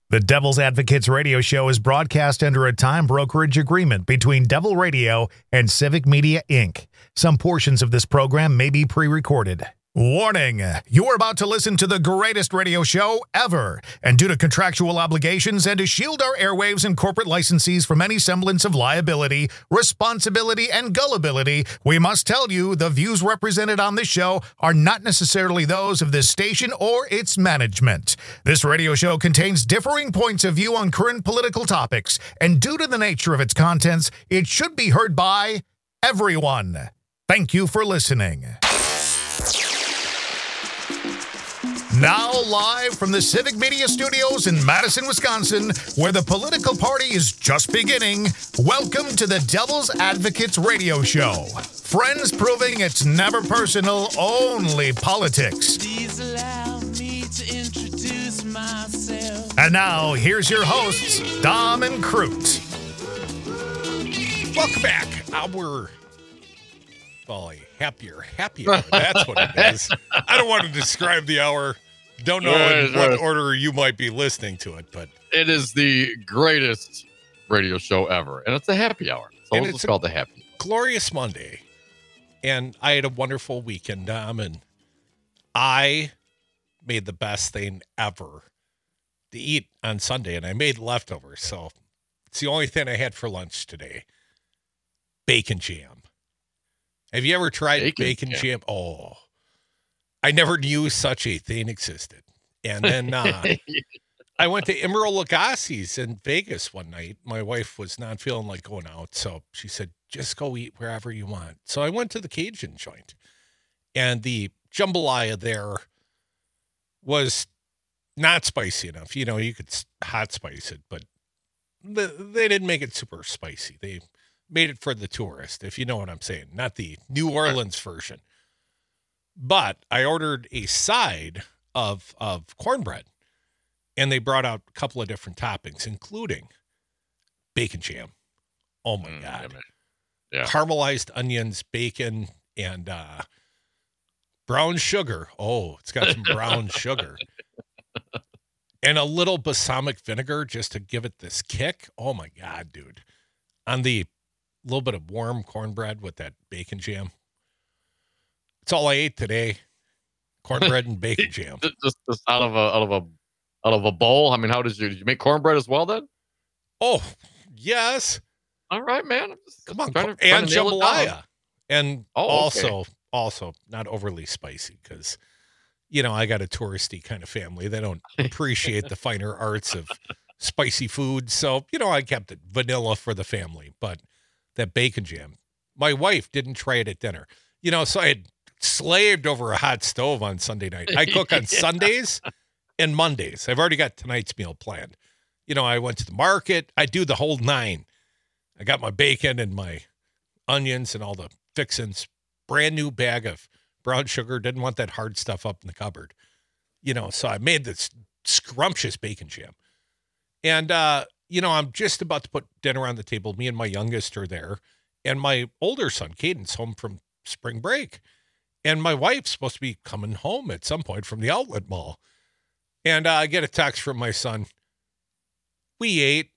The Devil's Advocates radio show is broadcast under a time brokerage agreement between Devil Radio and Civic Media, Inc. Some portions of this program may be pre-recorded. Warning, you are about to listen to the greatest radio show ever. And due to contractual obligations and to shield our airwaves and corporate licensees from any semblance of liability, responsibility, and gullibility, we must tell you the views represented on this show are not necessarily those of this station or its management. This radio show contains differing points of view on current political topics, and due to the nature of its contents, it should be heard by everyone. Thank you for listening. Now live from the Civic Media Studios in Madison, Wisconsin, where the political party is just beginning, welcome to the Devil's Advocates radio show. Friends proving it's never personal, only politics. Please allow me to introduce myself. And now, here's your hosts, Dom and Crute. Welcome back. Happier. That's what it is. I don't want to describe the hour. Don't know in what order you might be listening to it, but it is the greatest radio show ever, and it's a happy hour. So it's called the happy hour. Glorious Monday, and I had a wonderful weekend, Dom, and I made the best thing ever to eat on Sunday, and I made leftovers, so it's the only thing I had for lunch today. Bacon jam. Have you ever tried bacon jam? Oh, I never knew such a thing existed. And then I went to Emeril Lagasse's in Vegas one night. My wife was not feeling like going out, so she said, just go eat wherever you want. So I went to the Cajun joint, and the jambalaya there was not spicy enough. You know, you could hot spice it, but they didn't make it super spicy. They made it for the tourist, if you know what I'm saying, not the New Orleans version. But I ordered a side of cornbread, and they brought out a couple of different toppings, including bacon jam. Oh my God. Yeah. Caramelized onions, bacon, and brown sugar. Oh, it's got some brown sugar. And a little balsamic vinegar just to give it this kick. Oh my God, dude. On the little bit of warm cornbread with that bacon jam. It's all I ate today. Cornbread and bacon jam. Just out of a bowl. I mean, did you make cornbread as well then? Oh, yes. All right, man. Come on, and jambalaya, and okay. also not overly spicy because, you know, I got a touristy kind of family. They don't appreciate the finer arts of spicy food, so you know I kept it vanilla for the family. But that bacon jam, my wife didn't try it at dinner. You know, so I had slaved over a hot stove on Sunday night. I cook on Sundays and Mondays. I've already got tonight's meal planned. You know, I went to the market. I do the whole nine. I got my bacon and my onions and all the fixins. Brand new bag of brown sugar. Didn't want that hard stuff up in the cupboard. You know, so I made this scrumptious bacon jam. And, you know, I'm just about to put dinner on the table. Me and my youngest are there. And my older son, Caden's home from spring break. And my wife's supposed to be coming home at some point from the outlet mall. And I get a text from my son. We ate.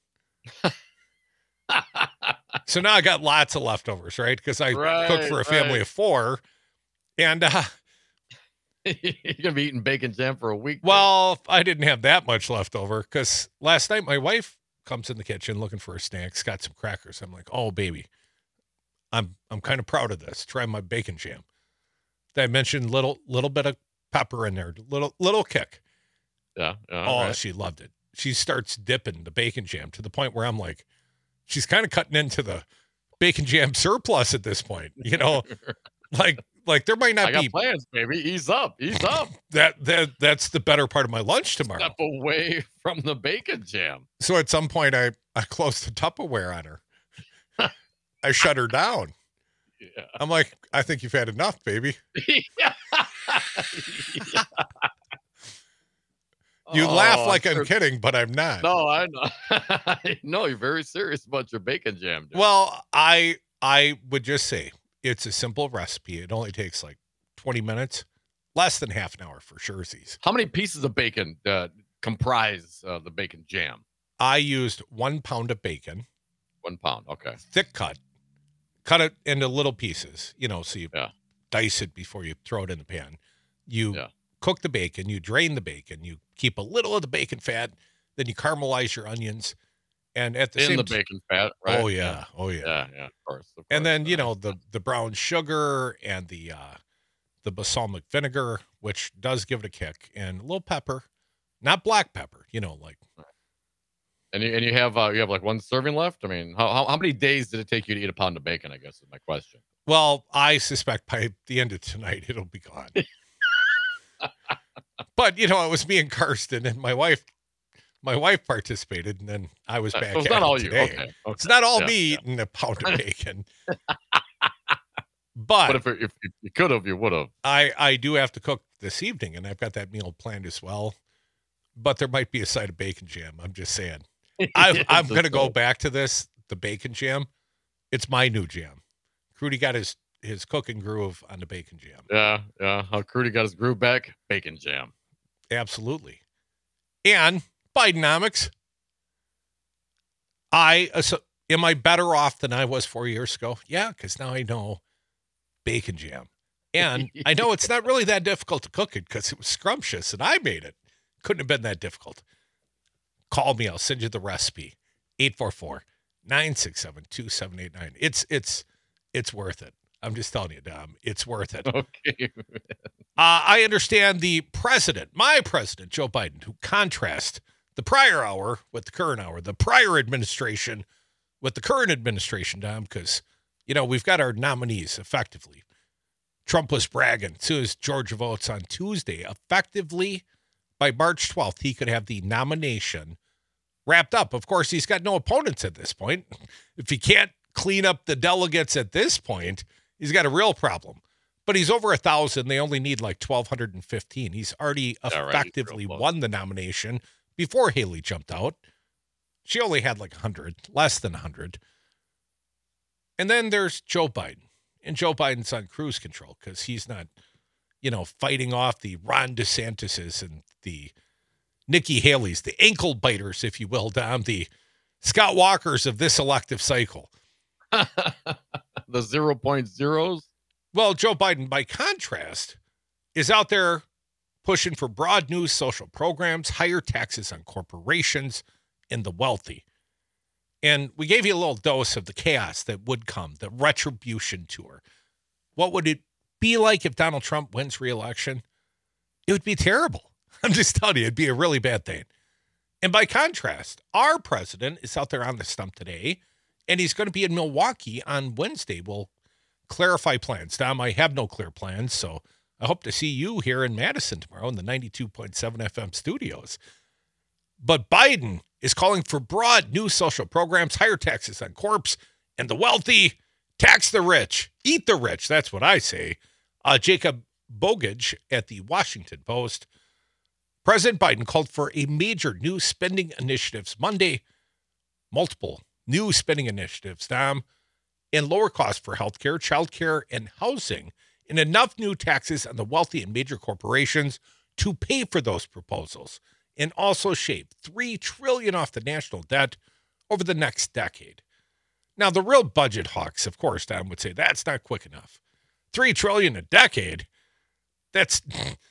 So now I got lots of leftovers, right? Because I cook for a family of four. And you're going to be eating bacon jam for a week. Well, I didn't have that much left over because last night my wife comes in the kitchen looking for a snack, got some crackers. I'm like, oh, baby, I'm kind of proud of this. Try my bacon jam. I mentioned little bit of pepper in there, little kick. Yeah. Right. She loved it. She starts dipping the bacon jam to the point where I'm like, she's kind of cutting into the bacon jam surplus at this point, you know, like there might not be plans, baby. Ease up. That's the better part of my lunch tomorrow. Step away from the bacon jam. So at some point I closed the Tupperware on her. I shut her down. Yeah. I'm like, I think you've had enough, baby. Yeah. You laugh like I'm kidding, but I'm not. No, I know. I know you're very serious about your bacon jam, dude. Well, I would just say it's a simple recipe. It only takes like 20 minutes, less than half an hour for surezies. How many pieces of bacon comprise the bacon jam? I used 1 pound of bacon. 1 pound. Okay. Thick cut. Cut it into little pieces, so you dice it before you throw it in the pan. You cook the bacon, you drain the bacon, you keep a little of the bacon fat, then you caramelize your onions. And at the in the bacon fat, right? Oh yeah. Yeah, of course. And then, the brown sugar and the balsamic vinegar, which does give it a kick, and a little pepper, not black pepper, like. And you have like 1 serving left? I mean, how many days did it take you to eat a pound of bacon, I guess is my question. Well, I suspect by the end of tonight it'll be gone. But, it was me and Karsten, and my wife participated, and then I was back. So it's not all today. You. Okay. It's not all me eating a pound of bacon. But if you could have, you would have. I do have to cook this evening, and I've got that meal planned as well. But there might be a side of bacon jam. I'm just saying. I'm going to go back to the bacon jam. It's my new jam. Crudy got his cooking groove on the bacon jam. Yeah. How Crudy got his groove back? Bacon jam. Absolutely. And Bidenomics. Am I better off than I was 4 years ago? Yeah, because now I know bacon jam. And I know it's not really that difficult to cook it because it was scrumptious and I made it. Couldn't have been that difficult. Call me. I'll send you the recipe. 844-967-2789. It's worth it. I'm just telling you, Dom. It's worth it. Okay. I understand my president, Joe Biden, who contrasts the prior hour with the current hour, the prior administration with the current administration, Dom, because, we've got our nominees effectively. Trump was bragging as soon as Georgia votes on Tuesday. Effectively, by March 12th, he could have the nomination wrapped up. Of course, he's got no opponents at this point. If he can't clean up the delegates at this point, he's got a real problem. But he's over 1,000. They only need like 1,215. He's already effectively won the nomination before Haley jumped out. She only had like 100, less than 100. And then there's Joe Biden. And Joe Biden's on cruise control because he's not, fighting off the Ron DeSantis's and the Nikki Haley's, the ankle biters, if you will, Dom, the Scott Walkers of this elective cycle. The 0.0s? Well, Joe Biden, by contrast, is out there pushing for broad new social programs, higher taxes on corporations and the wealthy. And we gave you a little dose of the chaos that would come, the retribution tour. What would it be like if Donald Trump wins re-election? It would be terrible. I'm just telling you, it'd be a really bad thing. And by contrast, our president is out there on the stump today, and he's going to be in Milwaukee on Wednesday. We'll clarify plans. Dom, I have no clear plans, so I hope to see you here in Madison tomorrow in the 92.7 FM studios. But Biden is calling for broad new social programs, higher taxes on corps and the wealthy, tax the rich, eat the rich. That's what I say. Jacob Bogage at the Washington Post. President Biden called for a major new spending initiatives Monday, multiple new spending initiatives, Dom, and lower costs for healthcare, childcare, and housing, and enough new taxes on the wealthy and major corporations to pay for those proposals, and also shave $3 trillion off the national debt over the next decade. Now, the real budget hawks, of course, Dom would say that's not quick enough. $3 trillion a decade, that's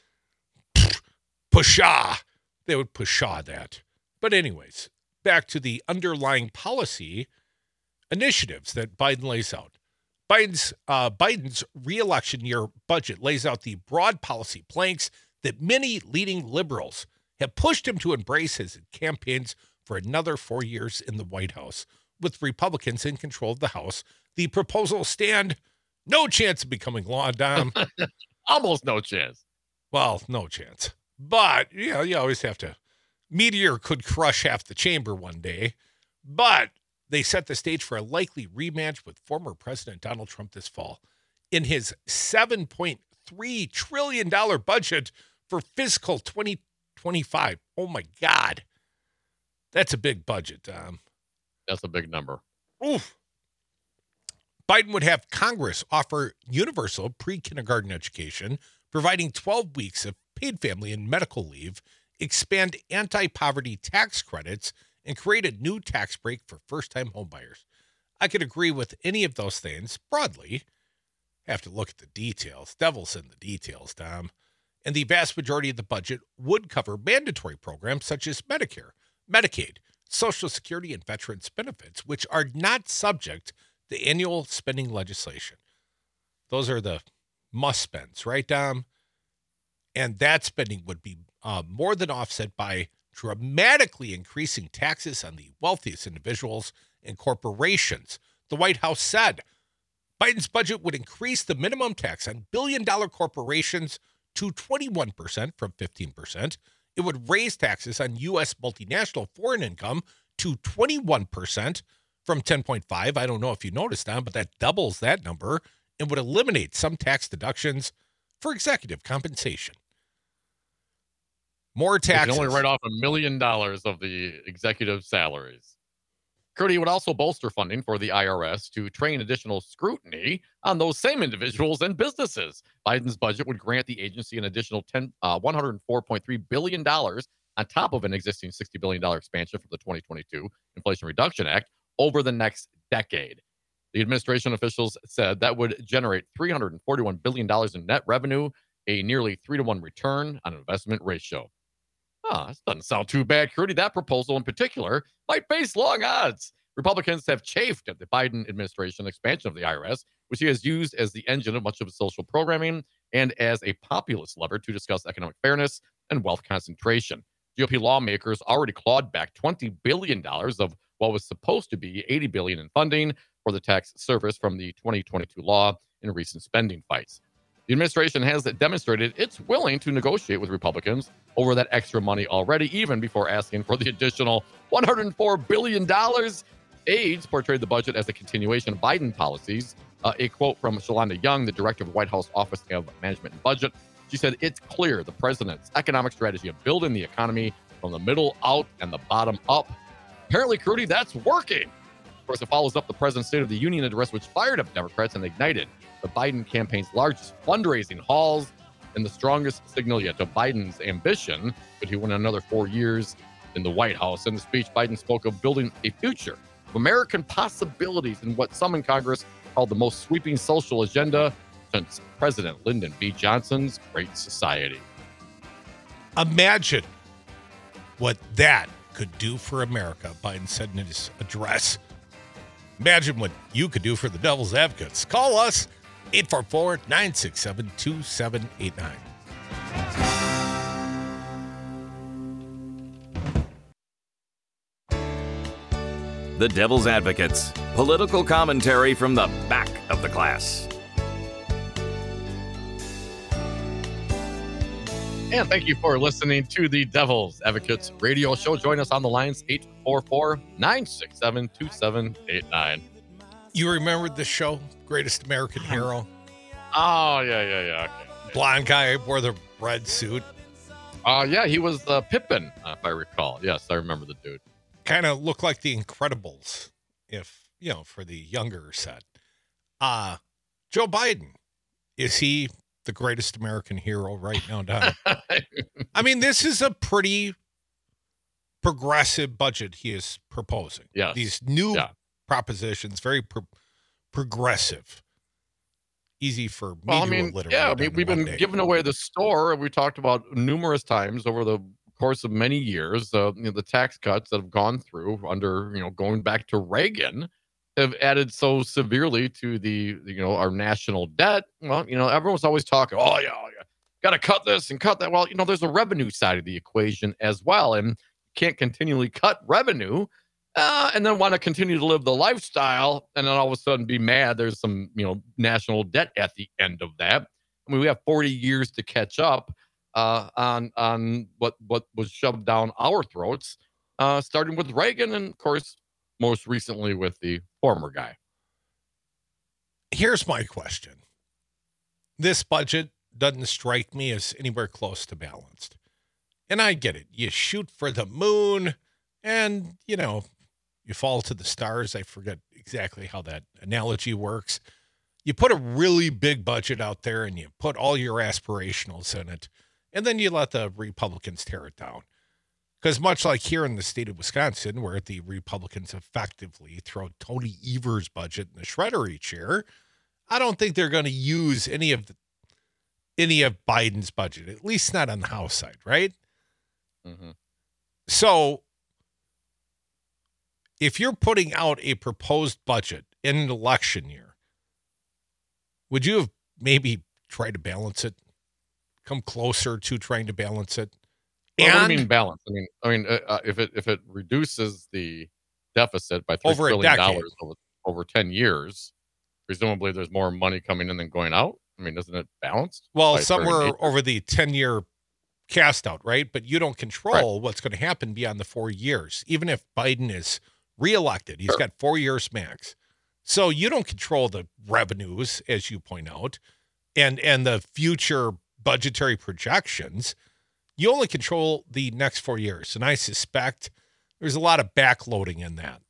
pshaw. They would pshaw that. But anyways, back to the underlying policy initiatives that Biden lays out. Biden's re-election year budget lays out the broad policy planks that many leading liberals have pushed him to embrace as campaigns for another 4 years in the White House. With Republicans in control of the House, the proposals stand no chance of becoming law, Dom. Almost no chance. Well, no chance. But, you always have to. Meteor could crush half the chamber one day. But they set the stage for a likely rematch with former President Donald Trump this fall in his $7.3 trillion budget for fiscal 2025. Oh, my God. That's a big budget, Dom. That's a big number. Oof. Biden would have Congress offer universal pre-kindergarten education, providing 12 weeks of paid family and medical leave expand anti-poverty tax credits, and create a new tax break for first-time homebuyers. I could agree with any of those things broadly. Have to look at the details. Devil's in the details, Tom. And the vast majority of the budget would cover mandatory programs such as Medicare, Medicaid, Social Security, and veterans benefits, which are not subject to annual spending legislation. Those are the must spends, right, Dom? And that spending would be more than offset by dramatically increasing taxes on the wealthiest individuals and corporations. The White House said Biden's budget would increase the minimum tax on billion-dollar corporations to 21% from 15%. It would raise taxes on U.S. multinational foreign income to 21% from 10.5. I don't know if you noticed that, but that doubles that number and would eliminate some tax deductions for executive compensation. More taxes. You can only write off $1 million of the executive salaries. Curdy would also bolster funding for the IRS to train additional scrutiny on those same individuals and businesses. Biden's budget would grant the agency an additional $104.3 billion on top of an existing $60 billion expansion from the 2022 Inflation Reduction Act over the next decade. The administration officials said that would generate $341 billion in net revenue, a nearly 3-to-1 return on investment ratio. This doesn't sound too bad, Curdy. That proposal in particular might face long odds. Republicans have chafed at the Biden administration expansion of the IRS, which he has used as the engine of much of his social programming and as a populist lever to discuss economic fairness and wealth concentration. GOP lawmakers already clawed back $20 billion of what was supposed to be $80 billion in funding for the tax service from the 2022 law in recent spending fights. The administration has demonstrated it's willing to negotiate with Republicans over that extra money already, even before asking for the additional $104 billion. Aides portrayed the budget as a continuation of Biden policies. A quote from Shalanda Young, the director of the White House Office of Management and Budget. She said, "It's clear the president's economic strategy of building the economy from the middle out and the bottom up. Apparently, Curdy, that's working." Of course, it follows up the president's State of the Union address, which fired up Democrats and ignited the Biden campaign's largest fundraising hauls and the strongest signal yet to Biden's ambition that he win another 4 years in the White House. In the speech, Biden spoke of building a future of American possibilities in what some in Congress called the most sweeping social agenda since President Lyndon B. Johnson's Great Society. Imagine what that could do for America, Biden said in his address. Imagine what you could do for the Devil's Advocates. Call us 844-967-2789. The Devil's Advocates, political commentary from the back of the class. And thank you for listening to the Devil's Advocates radio show. Join us on the lines, 844-967-2789. You remember the show, Greatest American Hero? Oh, yeah. Okay. Blonde guy wore the red suit. Yeah, he was Pippin, if I recall. Yes, I remember the dude. Kind of looked like the Incredibles, if, for the younger set. Joe Biden, is he the greatest American hero right now, Don? I mean, this is a pretty progressive budget he is proposing. Yes. These new propositions, very progressive. Easy for me to alliterate. Yeah, we've been giving away the store. We talked about numerous times over the course of many years. The tax cuts that have gone through under, going back to Reagan, have added so severely to the our national debt. Well, everyone's always talking, got to cut this and cut that. Well, there's a revenue side of the equation as well, and you can't continually cut revenue and then want to continue to live the lifestyle and then all of a sudden be mad there's some national debt at the end of that. I mean, we have 40 years to catch up on what was shoved down our throats, starting with Reagan and, of course, most recently with the former guy. Here's my question. This budget doesn't strike me as anywhere close to balanced. And I get it. You shoot for the moon and, you fall to the stars. I forget exactly how that analogy works. You put a really big budget out there and you put all your aspirationals in it, and then you let the Republicans tear it down. Because much like here in the state of Wisconsin, where the Republicans effectively throw Tony Evers' budget in the shredder each year, I don't think they're going to use any of Biden's budget, at least not on the House side, right? Mm-hmm. So if you're putting out a proposed budget in an election year, would you have maybe tried to balance it, come closer to trying to balance it? Well, what do you mean balance? If it reduces the deficit by $3 trillion over 10 years, presumably there's more money coming in than going out. I mean, isn't it balanced? Well, somewhere over the 10-year cast out, right? But you don't control what's going to happen beyond the 4 years. Even if Biden is reelected, he's got 4 years max. So you don't control the revenues, as you point out, and the future budgetary projections. You only control the next 4 years. And I suspect there's a lot of backloading in that.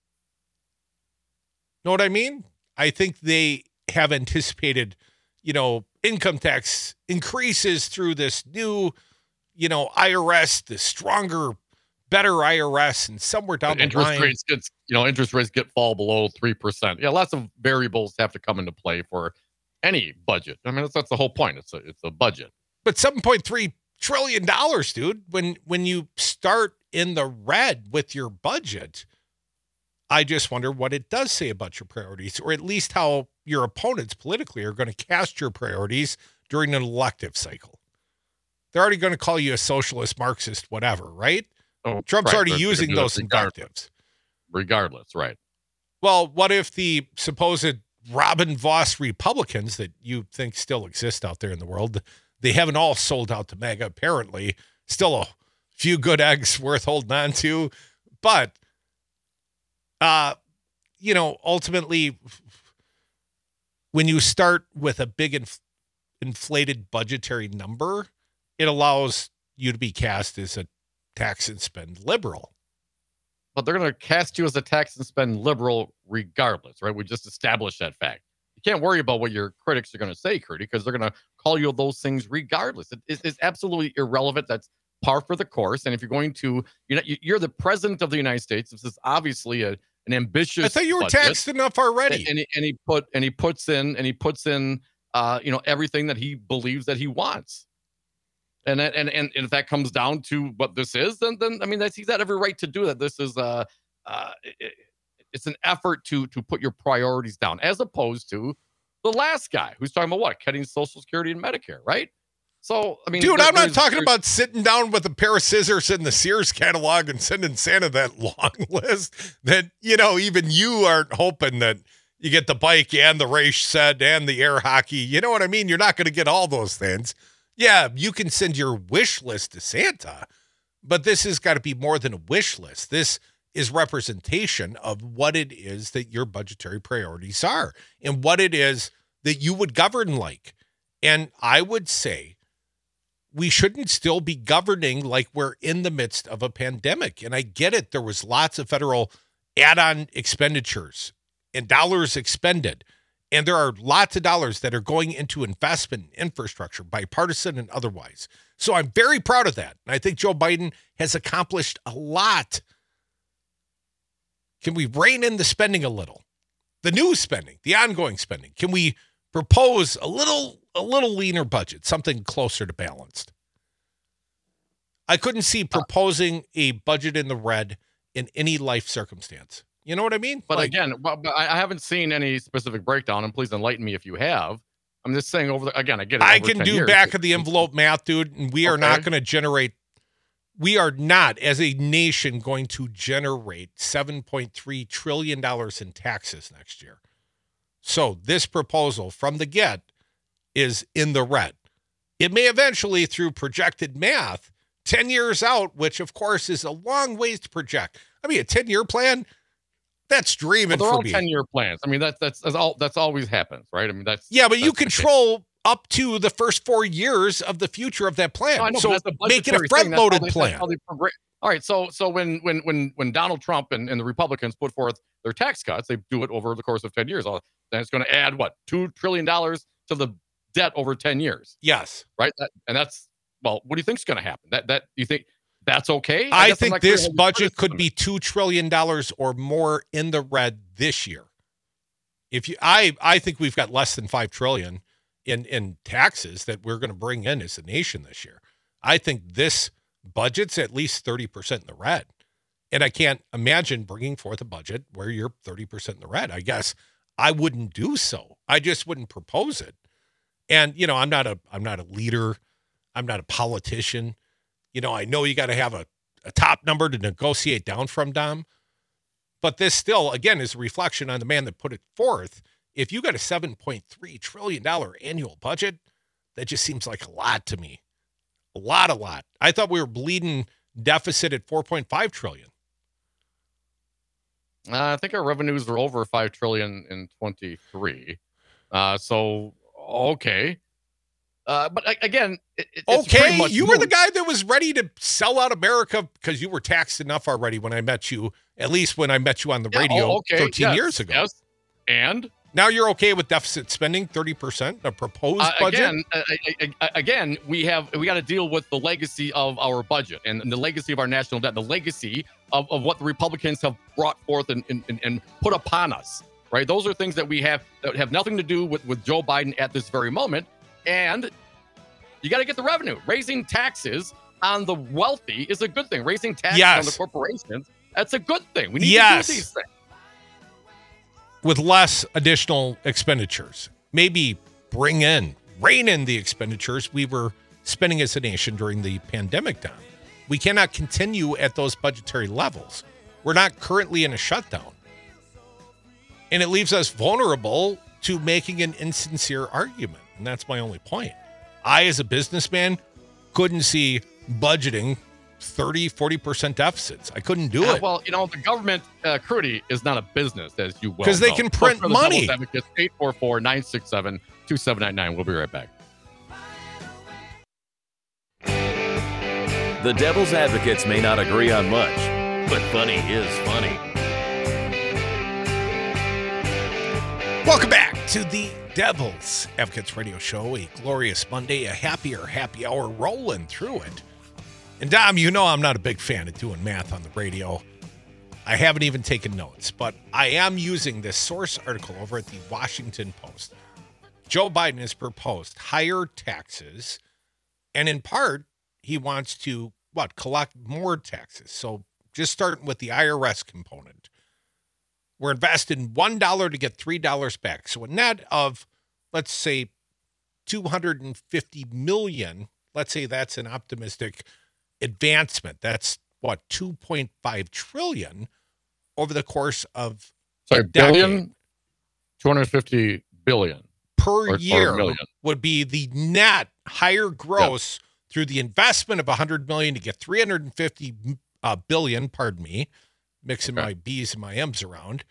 Know what I mean? I think they have anticipated, income tax increases through this new, IRS, the stronger, better IRS, and somewhere down the line. Interest rates fall below 3%. Yeah, lots of variables have to come into play for any budget. I mean, that's the whole point. It's a budget. But $7.3 trillion, dude. When you start in the red with your budget, I just wonder what it does say about your priorities, or at least how your opponents politically are going to cast your priorities during an elective cycle. They're already going to call you a socialist, Marxist, whatever, right? Oh, Trump's already using those invectives. Regardless, right. Well, what if the supposed Robin Vos Republicans that you think still exist out there in the world, they haven't all sold out to MAGA, apparently. Still a few good eggs worth holding on to. But, ultimately, when you start with a big inflated budgetary number, it allows you to be cast as a tax and spend liberal. But they're going to cast you as a tax and spend liberal regardless, right? We just established that fact. You can't worry about what your critics are going to say, Curdy, because they're going to call you those things regardless. It's absolutely irrelevant. That's par for the course. And if you're going to, you're the president of the United States. This is obviously an ambitious. I thought you were budget. Taxed enough already. And he puts in everything that he believes that he wants. And if that comes down to what this is, then I mean, he's got every right to do that. This is it's an effort to put your priorities down, as opposed to the last guy who's talking about cutting Social Security and Medicare, right? So I mean, dude, I'm not talking about sitting down with a pair of scissors in the Sears catalog and sending Santa that long list that even you aren't hoping that you get the bike and the race set and the air hockey. You know what I mean? You're not going to get all those things. Yeah, you can send your wish list to Santa, but this has got to be more than a wish list. This is representation of what it is that your budgetary priorities are and what it is that you would govern like. And I would say we shouldn't still be governing like we're in the midst of a pandemic. And I get it. There was lots of federal add-on expenditures and dollars expended. And there are lots of dollars that are going into investment in infrastructure, bipartisan and otherwise. So I'm very proud of that. And I think Joe Biden has accomplished a lot. Can we rein in the spending a little? The new spending, the ongoing spending. Can we propose a little leaner budget, something closer to balanced? I couldn't see proposing a budget in the red in any life circumstance. You know what I mean? But again, I haven't seen any specific breakdown, and please enlighten me if you have. I'm just saying I get it. I can do back of the envelope math, dude, and we are not going to generate. We are not, as a nation, going to generate $7.3 trillion in taxes next year. So this proposal from the get is in the red. It may eventually, through projected math, 10 years out, which of course is a long ways to project. I mean, a 10-year plan. That's dreaming they're for all me. 10-year plans. I mean, that's always happens, right? I mean, but you control up to the first 4 years of the future of that plan. No, I know, so make it a front-loaded plan. All right, so when Donald Trump and the Republicans put forth their tax cuts, they do it over the course of 10 years. Then it's going to add $2 trillion to the debt over 10 years. Yes, right. What do you think is going to happen? That you think that's okay. I guess I'm think not clear this how the budget could criticism be $2 trillion or more in the red this year. I think we've got less than $5 trillion in taxes that we're going to bring in as a nation this year. I think this budget's at least 30% in the red. And I can't imagine bringing forth a budget where you're 30% in the red. I guess I wouldn't do so. I just wouldn't propose it. And, I'm not a leader. I'm not a politician. I know you got to have a top number to negotiate down from, Dom. But this still, again, is a reflection on the man that put it forth. If you got a $7.3 trillion annual budget, that just seems like a lot to me. A lot. I thought we were bleeding deficit at $4.5 trillion. I think our revenues were over $5 trillion in 23. So, okay. But again, it's pretty much you were the guy that was ready to sell out America because you were taxed enough already when I met you, at least when I met you on the radio 13 years ago. Yes. And now you're okay with deficit spending, 30%, a proposed budget? Again, we got to deal with the legacy of our budget and the legacy of our national debt, the legacy of what the Republicans have brought forth and put upon us, right? Those are things that we have that have nothing to do with Joe Biden at this very moment. And you got to get the revenue. Raising taxes on the wealthy is a good thing. Raising taxes on the corporations, that's a good thing. We need to do these things. With less additional expenditures. Maybe rein in the expenditures we were spending as a nation during the pandemic time. We cannot continue at those budgetary levels. We're not currently in a shutdown. And it leaves us vulnerable to making an insincere argument. And that's my only point. I, as a businessman, couldn't see budgeting 30-40% deficits. I couldn't do it. Well, the government, Crudy, is not a business, as you well know. Because they can print money. 844-967-2799. We'll be right back. The Devil's Advocates may not agree on much, but funny is funny. Welcome back to the Devil's Advocates Radio Show. A glorious Monday, a happier happy hour rolling through it. And Dom, I'm not a big fan of doing math on the radio. I haven't even taken notes, but I am using this source article over at the Washington Post. Joe Biden has proposed higher taxes, and in part, he wants to, collect more taxes. So just starting with the IRS component. We're investing $1 to get $3 back. So a net of, let's say, $250 million. Let's say that's an optimistic advancement. That's $2.5 trillion over the course of a billion? 250 billion per year would be the net higher gross through the investment of $100 million to get $350 billion, pardon me, mixing my B's and my M's around.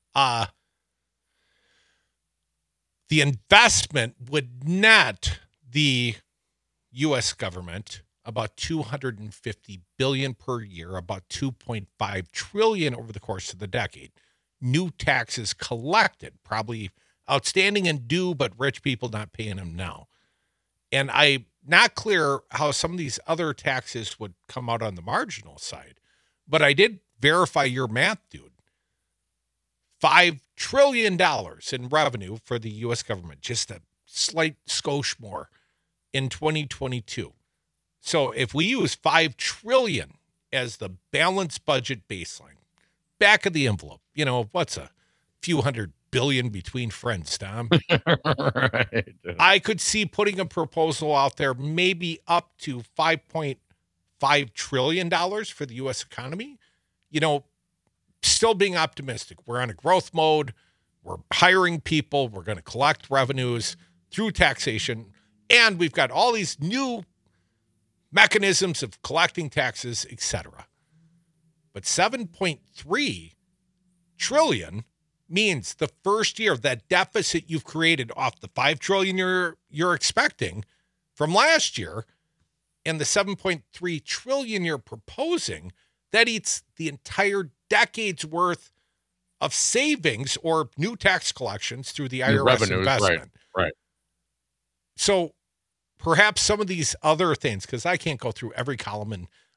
The investment would net the U.S. government about $250 billion per year, about $2.5 trillion over the course of the decade. New taxes collected, probably outstanding and due, but rich people not paying them now. And I'm not clear how some of these other taxes would come out on the marginal side, but I did verify your math, dude. $5 trillion in revenue for the U.S. government, just a slight skosh more in 2022. So if we use $5 trillion as the balanced budget baseline, back of the envelope, what's a few $100 billion between friends, Tom? Right. I could see putting a proposal out there, maybe up to $5.5 trillion for the U.S. economy. Still being optimistic. We're on a growth mode. We're hiring people. We're going to collect revenues through taxation. And we've got all these new mechanisms of collecting taxes, etc. But $7.3 trillion means the first year that deficit you've created off the $5 trillion you're expecting from last year and the $7.3 trillion you're proposing, that eats the entire decade's worth of savings or new tax collections through the IRS revenues, investment. Right. So perhaps some of these other things, because I can't go through every column and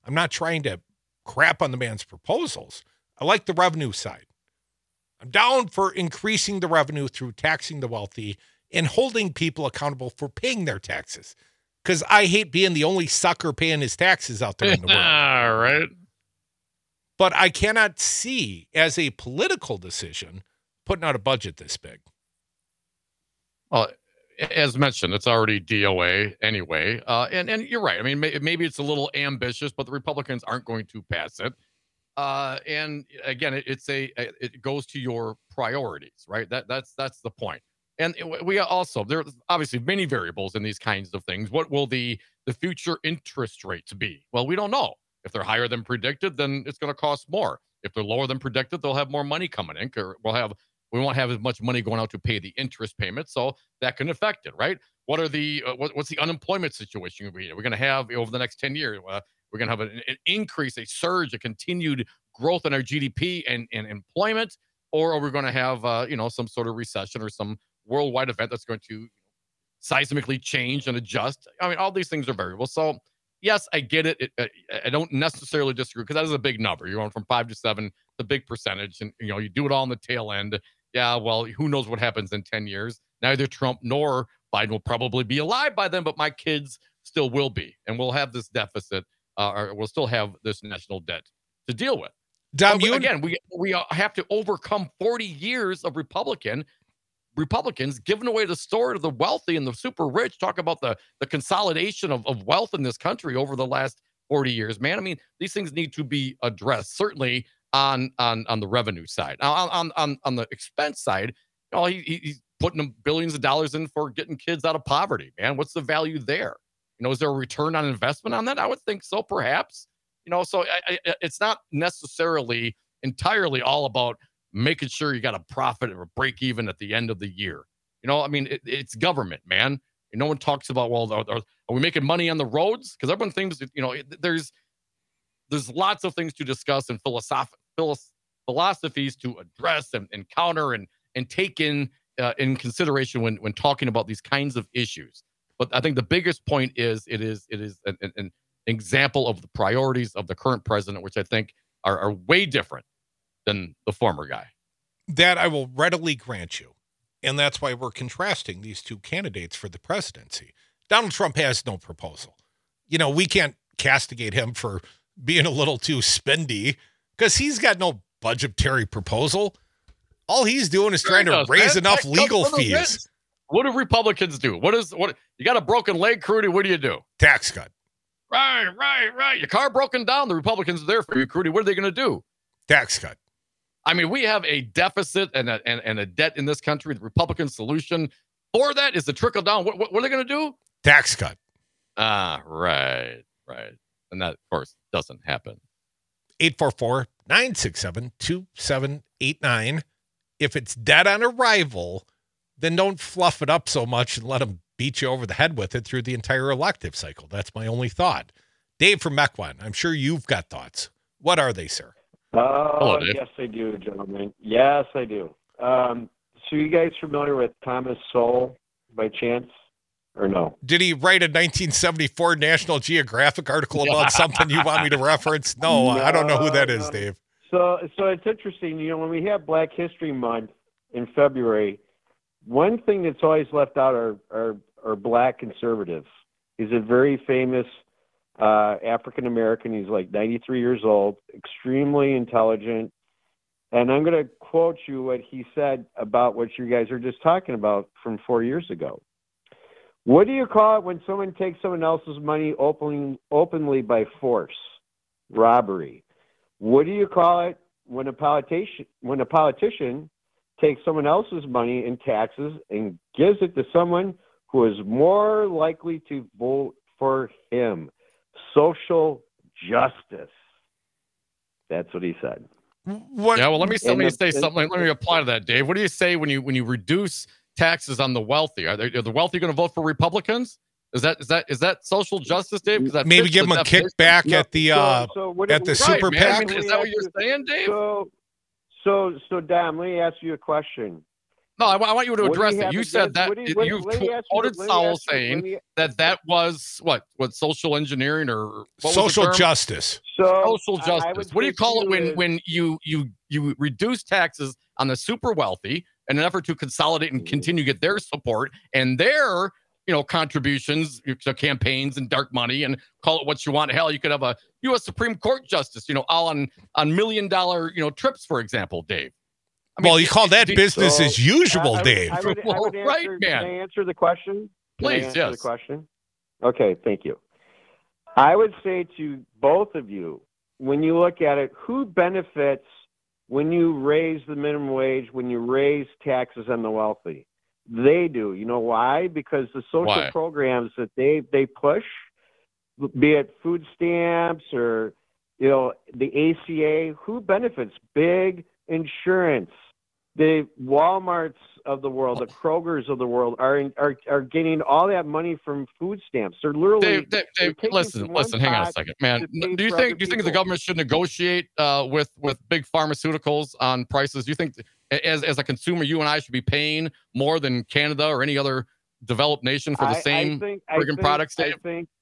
I'm not trying to crap on the man's proposals. I like the revenue side. I'm down for increasing the revenue through taxing the wealthy and holding people accountable for paying their taxes. Because I hate being the only sucker paying his taxes out there in the world. All right. But I cannot see, as a political decision, putting out a budget this big. Well, as mentioned, it's already DOA anyway. And you're right. I mean, maybe it's a little ambitious, but the Republicans aren't going to pass it. And again, it goes to your priorities, right? That's the point. And we also, there are obviously many variables in these kinds of things. What will the future interest rates be? Well, we don't know. If they're higher than predicted, then it's going to cost more. If they're lower than predicted, they'll have more money coming in. Or we won't have as much money going out to pay the interest payment, so that can affect it, right? What are what's the unemployment situation we're going to have over the next 10 years? We're going to have an increase, a surge, a continued growth in our GDP and employment, or are we going to have some sort of recession or some worldwide event that's going to seismically change and adjust? I mean, all these things are variables. So yes, I get it. I don't necessarily disagree, because that is a big number. You're going from 5 to 7, it's a big percentage, and you do it all on the tail end. Yeah, well, who knows what happens in 10 years? Neither Trump nor Biden will probably be alive by then, but my kids still will be, and we'll have this deficit, or we'll still have this national debt to deal with. Dom, we have to overcome 40 years of Republicans giving away the store to the wealthy and the super rich. Talk about the consolidation of wealth in this country over the last 40 years, man. I mean, these things need to be addressed, certainly on the revenue side. Now, on the expense side, he's putting billions of dollars in for getting kids out of poverty, man. What's the value there? Is there a return on investment on that? I would think so, perhaps. So it's not necessarily entirely all about making sure you got a profit or a break even at the end of the year. I mean, it's government, man. And no one talks about, well, are we making money on the roads? Because everyone thinks, there's lots of things to discuss and philosophies to address and counter and take in consideration when talking about these kinds of issues. But I think the biggest point is it is an example of the priorities of the current president, which I think are way different than the former guy. That I will readily grant you. And that's why we're contrasting these two candidates for the presidency. Donald Trump has no proposal. We can't castigate him for being a little too spendy, because he's got no budgetary proposal. All he's doing is trying to raise enough legal fees. What do Republicans do? What you got a broken leg, Crudy? What do you do? Tax cut. Right. Your car broken down. The Republicans are there for you, Crudy. What are they going to do? Tax cut. I mean, we have a deficit and a debt in this country. The Republican solution for that is to trickle down. What are they going to do? Tax cut. Right. And that, of course, doesn't happen. 844-967-2789. If it's dead on arrival, then don't fluff it up so much and let them beat you over the head with it through the entire elective cycle. That's my only thought. Dave from Mequon, I'm sure you've got thoughts. What are they, sir? Hello, Dave. Yes, I do, gentlemen. Yes, I do. So you guys familiar with Thomas Sowell by chance, or no? Did he write a 1974 National Geographic article about something you want me to reference? No, I don't know who that is, Dave. So it's interesting. When we have Black History Month in February, one thing that's always left out are black conservatives. He's a very famous African American. He's like 93 years old, extremely intelligent. And I'm going to quote you what he said about what you guys are just talking about from 4 years ago. What do you call it when someone takes someone else's money openly by force? Robbery. What do you call it when a politician takes someone else's money in taxes and gives it to someone who is more likely to vote for him? Social justice. That's what he said. What? Yeah, well, let me say something. Let me apply to that, Dave. What do you say when you reduce taxes on the wealthy? Are the wealthy going to vote for Republicans? Is that social justice, Dave? Maybe give them a kickback at the super PAC. Is that what you're saying, Dave? So, Dom, let me ask you a question. No, I want you to What do address you it. have You against- said that what do you- you let me ask you- quoted let me Sowell ask you- let saying me- that was what social engineering or what was Social the term? justice. So Social I justice. would What do you say call it too is- when you reduce taxes on the super wealthy in an effort to consolidate and continue to get their support and their contributions to campaigns and dark money, and call it what you want? Hell, you could have a U.S. Supreme Court justice, all on $1 million trips, for example, Dave. I mean, Well, you call that business So, as usual, I would- Dave. I would Well, answer, right, Can man. I answer the question? Can I Please, answer yes. the question? Okay, thank you. I would say to both of you, when you look at it, who benefits when you raise the minimum wage, when you raise taxes on the wealthy? They do. You know why? Because the social Why? programs that they push, be it food stamps or the ACA, who benefits? Big insurance. The Walmarts of the world, the Krogers of the world are getting all that money from food stamps. They're literally Dave, taking listen, from one hang on a pot second, man. to pay Do you for think other the people. government should negotiate with big pharmaceuticals on prices? Do you think, as a consumer, you and I should be paying more than Canada or any other developed nation for the same friggin' products, Dave?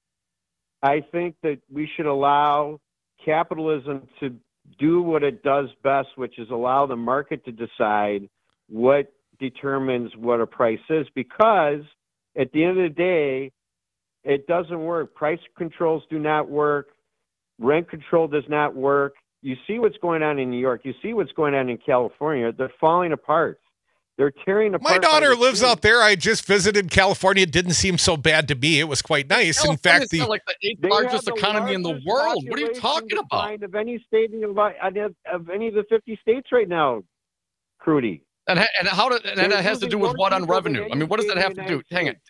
I think that we should allow capitalism to do what it does best, which is allow the market to decide what determines what a price is, because at the end of the day, it doesn't work. Price controls do not work. Rent control does not work. You see what's going on in New York. You see what's going on in California. They're falling apart. They're tearing apart. My daughter by the lives seams. out there. I just visited California. It didn't seem so bad to me. It was quite nice. In fact, California's got like the eighth They largest have the economy in the largest world. What are you population talking about? decline of any state of any of the 50 states right now, Crudy. And how that They're has to losing do with more what on people than revenue? I any mean, what does state that in have the to do? United Hang it,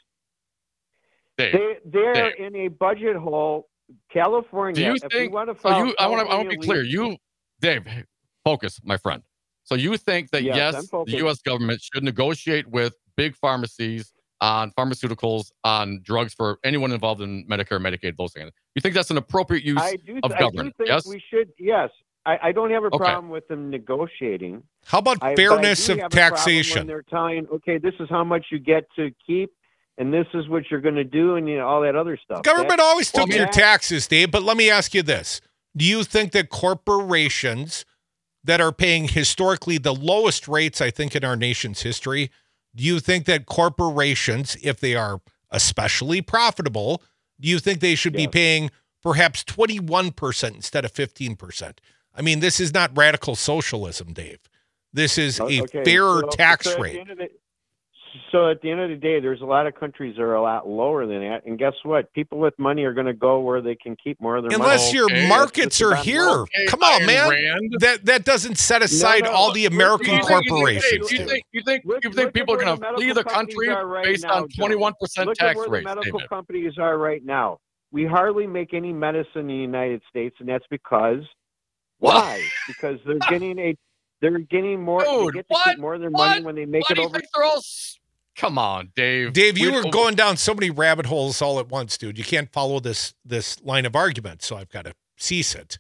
States. Dave. They're Dave. in a budget hole. California. Do you if think? we want to So follow I want to California be clear. You, Dave, focus, my friend. So you think that Yes, I'm the focused. U.S. government should negotiate with big pharmacies on pharmaceuticals, on drugs for anyone involved in Medicare, Medicaid, those things? You think that's an appropriate use of government? think Yes. we should. Yes, I don't have a Okay. problem with them negotiating. how about But I fairness do of have a problem taxation? when they're telling, okay, this is how much you get to keep, and this is what you're going to do, and all that other stuff. Government always took well, your that- taxes, Dave, but let me ask you this. Do you think that corporations that are paying historically the lowest rates, I think, in our nation's history, do you think that corporations, if they are especially profitable, do you think they should be Yes. paying perhaps 21% instead of 15%? I mean, this is not radical socialism, Dave. This is a Okay, fairer so- tax so at the rate. end of the- So at the end of the day, there's a lot of countries that are a lot lower than that, and guess what? People with money are going to go where they can keep more of their Unless money. your Okay, markets that's are just here. about Come on, Ayn man. Rand. That doesn't set aside no, all the look, American look, corporations. Do you Dave. think Look people are at going where to the flee the medical companies country are right based now, on 21% Look tax at where rates? the medical David? companies are right now. We hardly make any medicine in the United States, and that's because why? Because they're getting more. Dude, they get to what? keep more of their money What? when they make Why it do you over. think they're all? Come on, Dave. Dave, you We- were going down so many rabbit holes all at once, dude. You can't follow this line of argument, so I've got to cease it.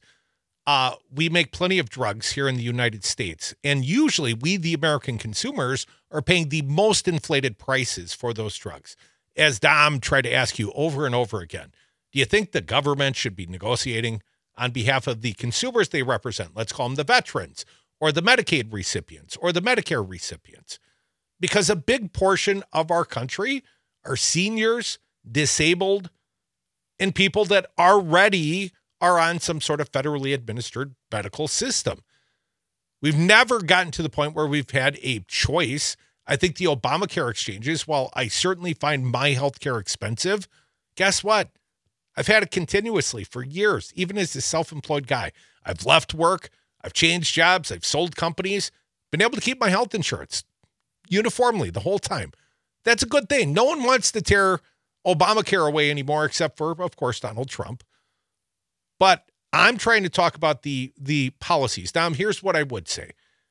We make plenty of drugs here in the United States, and usually we, the American consumers, are paying the most inflated prices for those drugs. As Dom tried to ask you over and over again, do you think the government should be negotiating on behalf of the consumers they represent? Let's call them the veterans or the Medicaid recipients or the Medicare recipients. Because a big portion of our country are seniors, disabled, and people that already are on some sort of federally administered medical system. We've never gotten to the point where we've had a choice. I think the Obamacare exchanges, while I certainly find my health care expensive, guess what? I've had it continuously for years, even as a self-employed guy. I've left work. I've changed jobs. I've sold companies, been able to keep my health insurance uniformly the whole time. That's a good thing. No one wants to tear Obamacare away anymore, except for, of course, Donald Trump. But I'm trying to talk about the policies. Now, here's what I would say.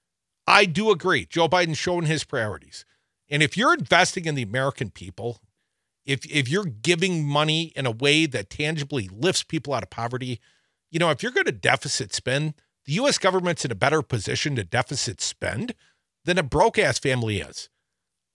I do agree. Joe Biden's showing his priorities. And if you're investing in the American people, if you're giving money in a way that tangibly lifts people out of poverty, if you're going to deficit spend, the U.S. government's in a better position to deficit spend than a broke-ass family is.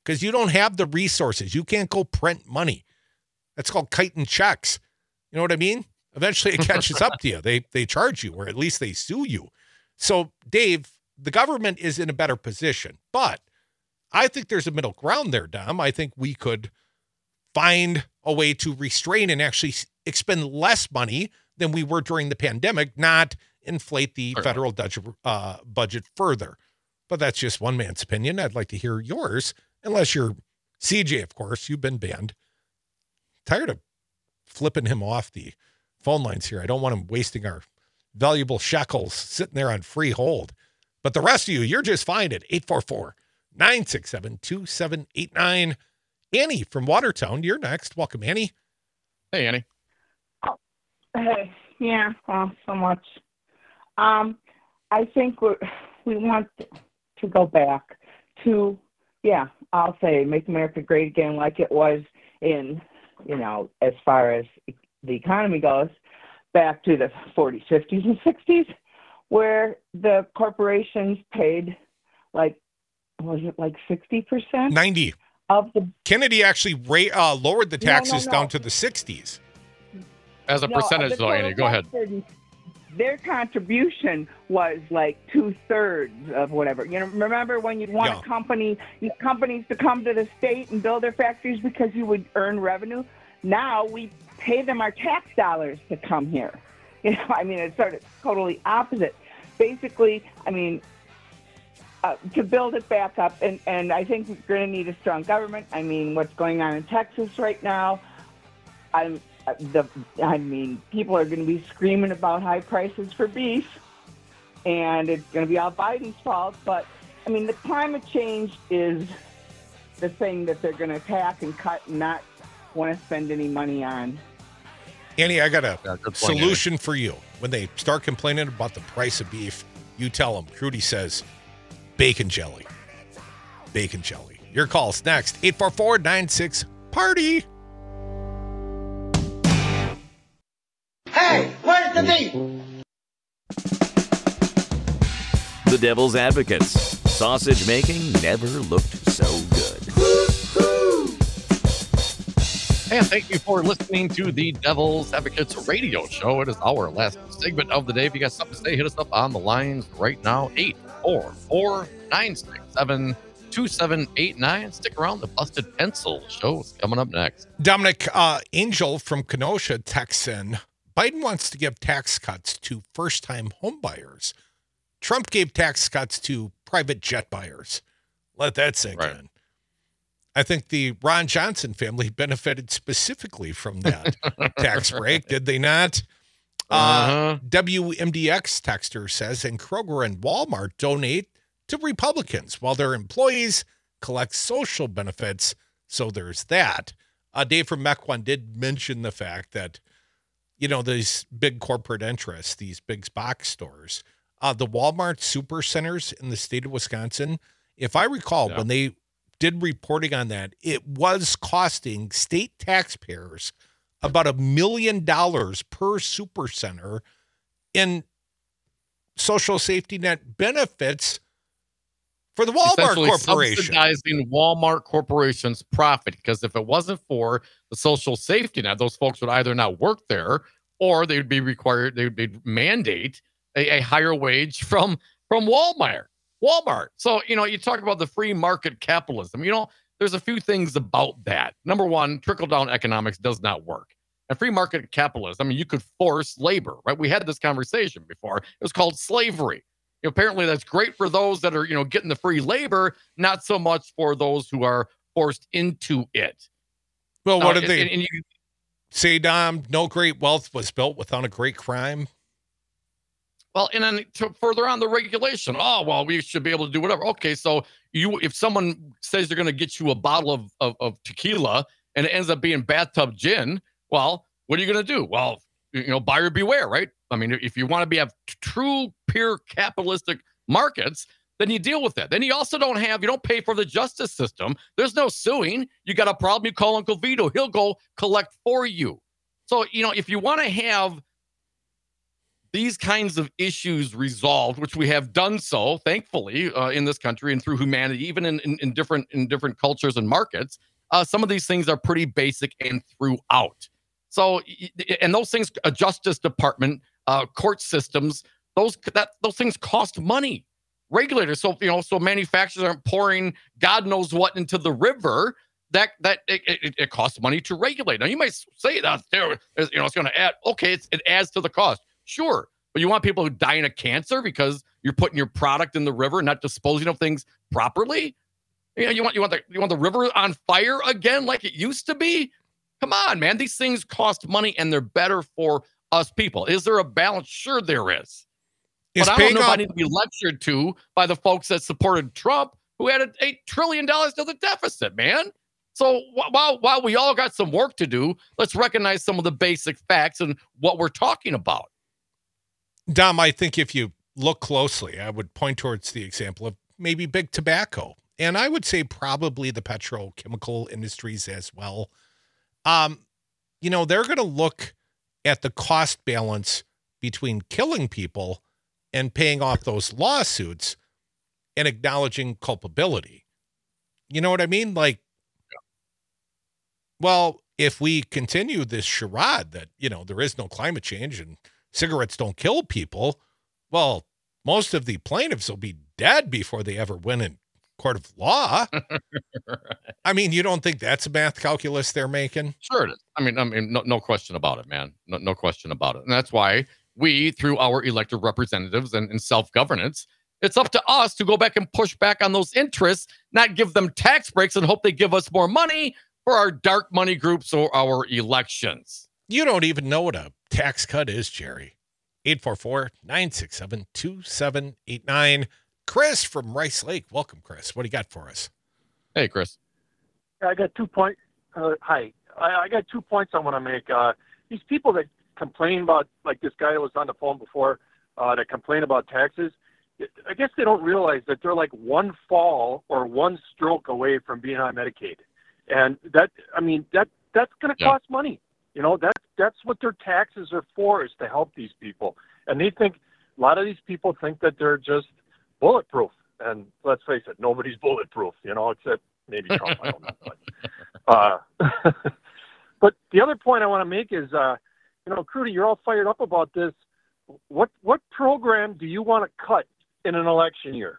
because you don't have the resources. You can't go print money. That's called kiting checks. You know what I mean? Eventually it catches up to you. They charge you, or at least they sue you. So, Dave, the government is in a better position, but I think there's a middle ground there, Dom. I think we could find a way to restrain and actually expend less money than we were during the pandemic, not inflate the federal budget further. But that's just one man's opinion. I'd like to hear yours, unless you're CJ, of course. You've been banned. Tired of flipping him off the phone lines here. I don't want him wasting our valuable shekels sitting there on free hold. But the rest of you, you're just fine at 844-967-2789. Annie from Watertown, you're next. Welcome, Annie. Hey, Annie. Hey, yeah, well, so much. I think we want to go back to, I'll say make America great again, like it was in, as far as the economy goes, back to the 40s, 50s, and 60s, where the corporations paid was it 60%? 90. Of the Kennedy actually lowered the taxes down to the 60s. As a percentage, though, Annie, go ahead. Their contribution was 2/3 of whatever. Remember when you'd want companies to come to the state and build their factories because you would earn revenue? Now we pay them our tax dollars to come here. It's sort of totally opposite. Basically, to build it back up, and I think we're going to need a strong government. What's going on in Texas right now, people are going to be screaming about high prices for beef, and it's going to be all Biden's fault. But, the climate change is the thing that they're going to attack and cut and not want to spend any money on. Annie, I got a solution for you. When they start complaining about the price of beef, you tell them, Crudy says, bacon jelly. Bacon jelly. Your call's next. 844-96-PARTY. Hey, where's the beef? The Devil's Advocates. Sausage making never looked so good. And thank you for listening to the Devil's Advocates radio show. It is our last segment of the day. If you got something to say, hit us up on the lines right now. 844-967-2789. Stick around. The Busted Pencil show is coming up next. Dominic, Angel from Kenosha texts in, Biden wants to give tax cuts to first-time homebuyers. Trump gave tax cuts to private jet buyers. Let that sink in. I think the Ron Johnson family benefited specifically from that tax break, did they not? WMDX texter says, and Kroger and Walmart donate to Republicans while their employees collect social benefits. So there's that. Dave from Mequon did mention the fact that, these big corporate interests, these big box stores, the Walmart super centers in the state of Wisconsin, if I recall, when they did reporting on that, it was costing state taxpayers about $1 million per super center in social safety net benefits for the Walmart Corporation. Subsidizing Walmart Corporation's profit, because if it wasn't for the social safety net, those folks would either not work there or they would be required, they would mandate a higher wage from Walmart. So, you talk about the free market capitalism. There's a few things about that. Number one, trickle-down economics does not work. And free market capitalism, you could force labor, right? We had this conversation before. It was called slavery. Apparently that's great for those that are, getting the free labor, not so much for those who are forced into it. Well, what did they say, Dom? No great wealth was built without a great crime. Well, and then further on the regulation, we should be able to do whatever. Okay, so if someone says they're going to get you a bottle of tequila and it ends up being bathtub gin, well, what are you going to do? Well, buyer beware, right? If you want to have true, pure capitalistic markets, then you deal with that. Then you also you don't pay for the justice system. There's no suing. You got a problem, you call Uncle Vito. He'll go collect for you. So, if you want to have these kinds of issues resolved, which we have done so, thankfully, in this country and through humanity, even in different cultures and markets, some of these things are pretty basic and throughout. So, and those things, a justice department, court systems, those things cost money. Regulators, so manufacturers aren't pouring God knows what into the river. That it costs money to regulate. Now you might say that it's going to add. Okay, it adds to the cost, sure, but you want people who die of cancer because you're putting your product in the river and not disposing of things properly. You want the river on fire again like it used to be. Come on, man. These things cost money and they're better for us people. Is there a balance? Sure, there is. But I don't know if I need to be lectured to by the folks that supported Trump, who added $8 trillion to the deficit, man. So while we all got some work to do, let's recognize some of the basic facts and what we're talking about. Dom, I think if you look closely, I would point towards the example of maybe big tobacco. And I would say probably the petrochemical industries as well. They're going to look at the cost balance between killing people and paying off those lawsuits and acknowledging culpability. You know what I mean? Like, well, if we continue this charade that, there is no climate change and cigarettes don't kill people, well, most of the plaintiffs will be dead before they ever win in court of law. I mean, you don't think that's a math calculus they're making? Sure it is. I mean, no question about it, man. No question about it. And that's why we, through our elected representatives and self-governance, it's up to us to go back and push back on those interests, not give them tax breaks and hope they give us more money for our dark money groups or our elections. You don't even know what a tax cut is, Jerry. 844-967-2789. Chris from Rice Lake. Welcome, Chris. What do you got for us? Hey, Chris. I got 2 points. Hi. I got 2 points I want to make. These people that complain about, like this guy that was on the phone before, that complain about taxes, I guess they don't realize that they're like one fall or one stroke away from being on Medicaid. And that's going to cost money. That's what their taxes are for, is to help these people. And a lot of these people think that they're just bulletproof. And let's face it, nobody's bulletproof, except maybe Trump. I don't know. But the other point I want to make is, Crudy, you're all fired up about this. What program do you want to cut in an election year?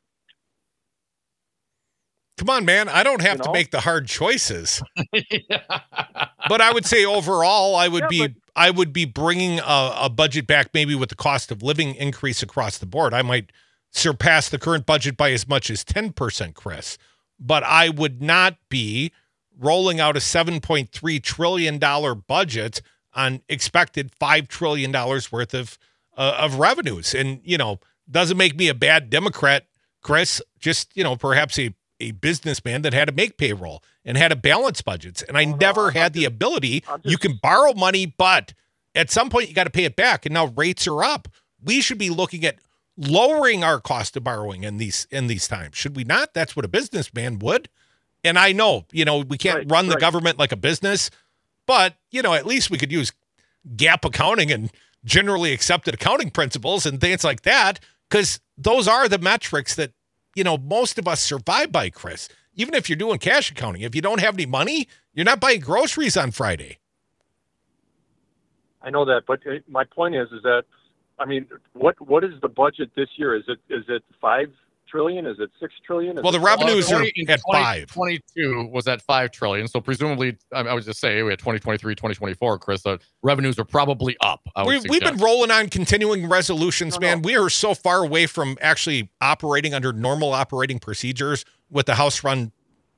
Come on, man. I don't have to make the hard choices. But I would say overall, I would be bringing a budget back, maybe with the cost of living increase across the board. I might surpass the current budget by as much as 10%, Chris. But I would not be rolling out a $7.3 trillion budget on expected $5 trillion worth of revenues. And, doesn't make me a bad Democrat, Chris, just, perhaps a businessman that had to make payroll and had to balance budgets. And I never had the ability. You can borrow money, but at some point you got to pay it back. And now rates are up. We should be looking at lowering our cost of borrowing in these times. Should we not? That's what a businessman would. And I know, we can't run the government like a business, but, at least we could use GAAP accounting and generally accepted accounting principles and things like that, because those are the metrics that, most of us survive by, Chris. Even if you're doing cash accounting, if you don't have any money, you're not buying groceries on Friday. I know that, but my point is that, what is the budget this year? Is it 5 trillion? Is it 6 trillion? The revenues are at 5. 2022 was at 5 trillion. So presumably, I would just say we had 2023, 2024, Chris, revenues are probably up. We've been rolling on continuing resolutions, man. We are so far away from actually operating under normal operating procedures with the House run.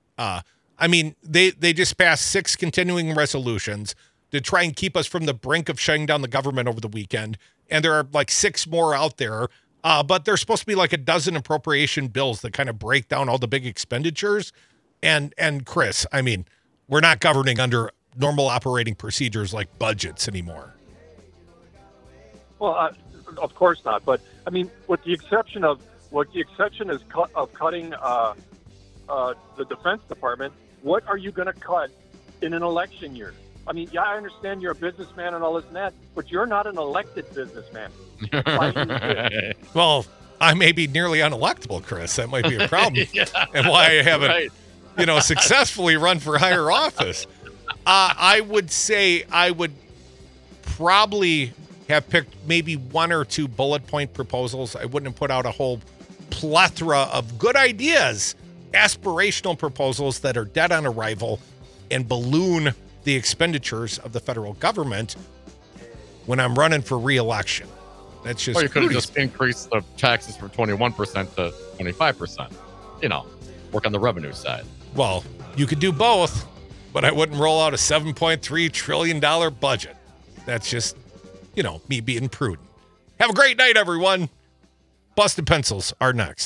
They just passed 6 continuing resolutions to try and keep us from the brink of shutting down the government over the weekend. And there are like 6 more out there. But there's supposed to be like a dozen appropriation bills that kind of break down all the big expenditures. And Chris, we're not governing under normal operating procedures like budgets anymore. Well, of course not. But with the exception of cutting the Defense Department, what are you going to cut in an election year? I mean, yeah, I understand you're a businessman and all this and that, but you're not an elected businessman. Why you did. Well, I may be nearly unelectable, Chris. That might be a problem. Yeah, and why I haven't, right. successfully run for higher office. I would say I would probably have picked maybe one or two bullet point proposals. I wouldn't have put out a whole plethora of good ideas, aspirational proposals that are dead on arrival and balloon the expenditures of the federal government when I'm running for re-election. That's just. Or you could have just increased the taxes from 21% to 25%. Work on the revenue side. Well, you could do both, but I wouldn't roll out a $7.3 trillion budget. That's just, me being prudent. Have a great night, everyone. Busted Pencils are next.